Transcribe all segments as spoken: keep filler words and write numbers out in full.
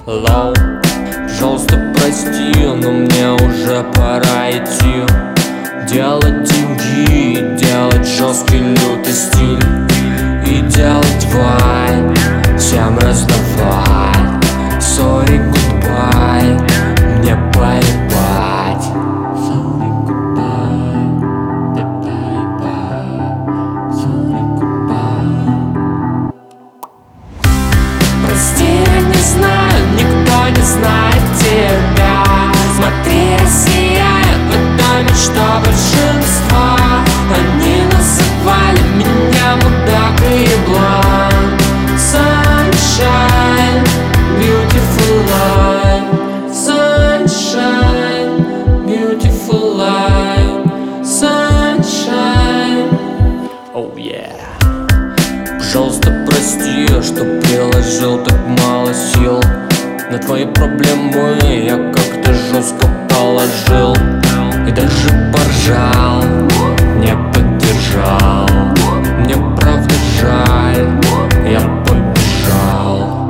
Лоу, пожалуйста, прости, но мне уже пора идти. Делать деньги, делать жесткий лютый стиль и делать вайб, всем раздавать. Sorry, goodbye, мне поебать. Sorry, goodbye, мне поебать. Sorry, goodbye. Прости, я не знаю, никто не знает тебя. Смотри, сияет в доме, что большинство. Они называли меня мудак и еблан. Sunshine, beautiful life. Sunshine, beautiful life. Sunshine, oh yeah. Пожалуйста, прости, что приложил так мало сил. На твои проблемы я как-то жестко положил. И даже поржал, не поддержал. Мне правда жаль, я побежал.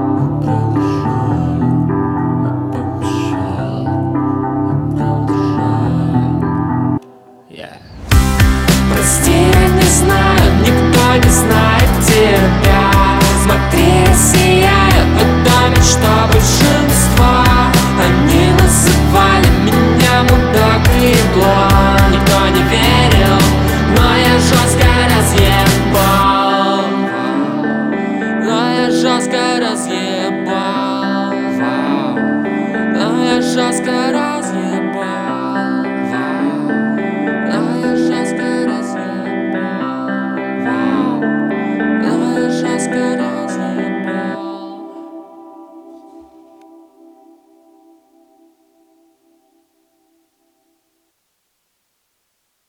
Yeah. Прости, я не знаю, никто не знает тебя. Смотри, сияет в доме, что большинство. Они называли меня мудак и еблан. Никто не верил, но я жестко разъебал. Но я жестко разъебал. Но я жестко